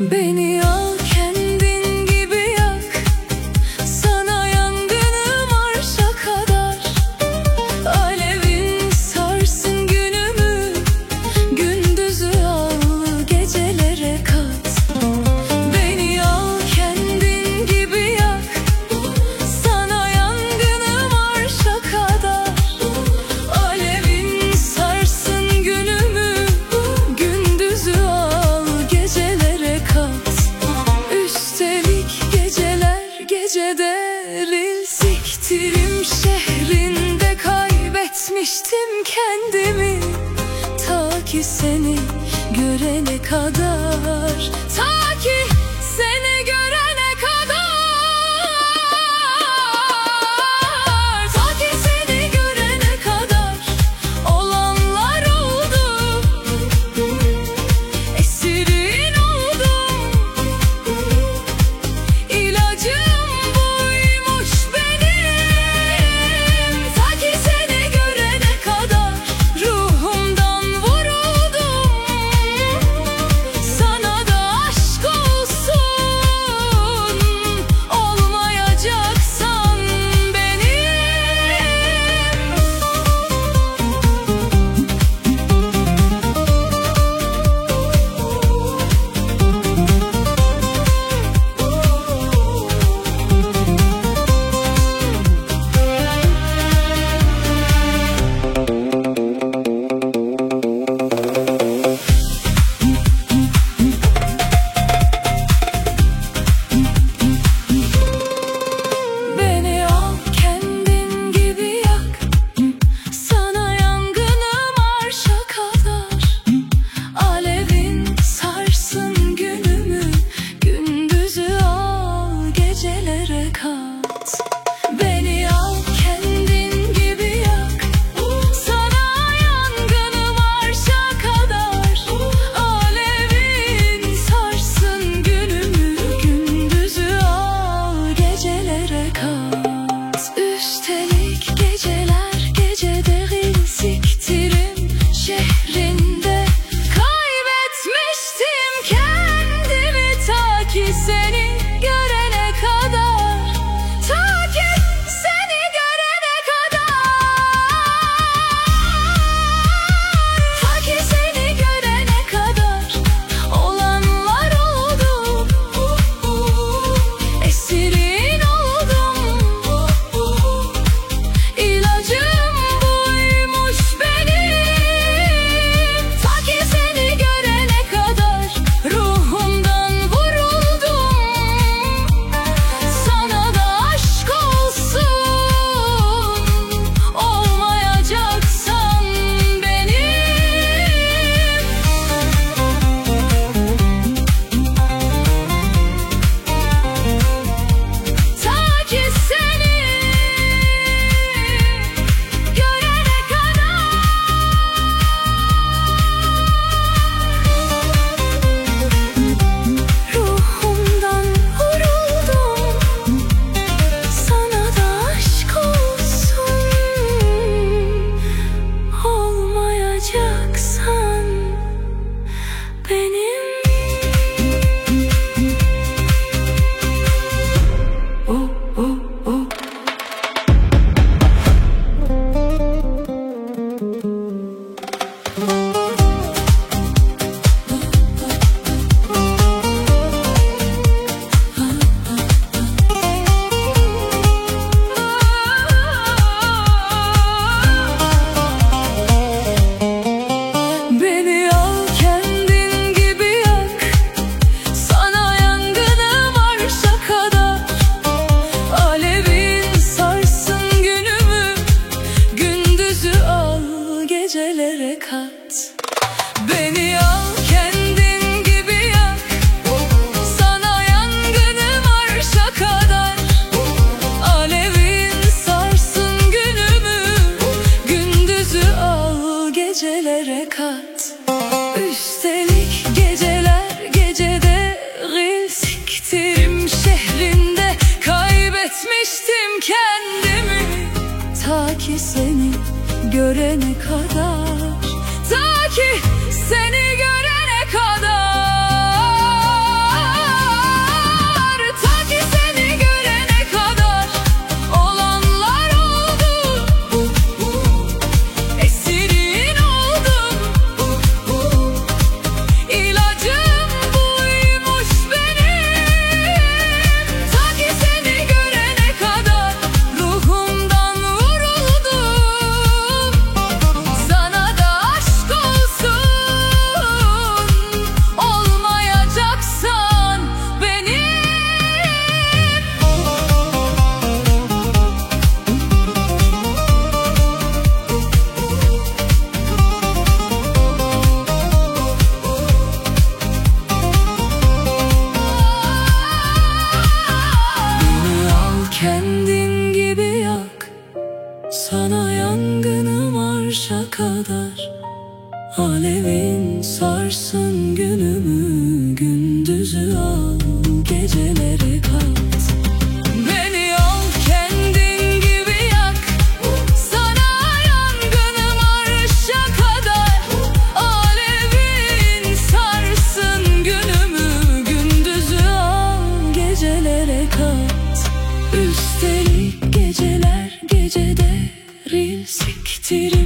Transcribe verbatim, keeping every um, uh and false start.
Beni al kendin gibi yak, sana yangınım arşa kadar. Alevin sarsın günümü, gündüzü al gecelere kat. Beni al kendin gibi yak, sana yangınım arşa kadar. Alevin sarsın günümü, gündüzü al gecelere kat. Üstelik geceler gecede ril siktirim şehrinde kaybetmiştim kendimi. Ta ki seni görene kadar, ta ki seni görene kadar, ta ki seni görene kadar olanlar oldu. Esirin oldum, ilacım buymuş benim. Ta ki seni görene kadar ruhumdan vuruldum. Sana da aşk olsun, olmayacaksan benim. Beni al kendin gibi yak, sana yangınım arşa kadar. Alevin sarsın günümü, gündüzü al gecelere kat. Beni al kendin gibi yak, sana yangınım arşa kadar. Alevin sarsın günümü, gündüzü al gecelere kat. Üstelik geceler gecede ril siktirim şehrinde kaybetmiştim kendimi. Ta ki seni görene kadar, ta ki seni görene kadar, ta ki seni görene kadar olanlar oldu. Esirin oldum, ilacım buymuş benim. Ta ki seni görene kadar ruhumdan vuruldum. Sana da aşk olsun, olmayacaksan benim. Ta ki seni görene kadar. Ruhumdan vuruldum. Sana da aşk olsun, olmayacaksan benim. Oh, oh, oh. Beni al kendin gibi yak, sana yangınım arşa kadar. Alevin sarsın günümü, gündüzü al gecelere kat. Beni al kendin gibi yak, sana yangınım arşa kadar. Alevin sarsın günümü, gündüzü al gecelere kat. Üstelik geceler gecede ril siktirim şehrinde kaybetmiştim kendimi. Ta ki seni görene kadar, ta ki seni görene kadar. biriktir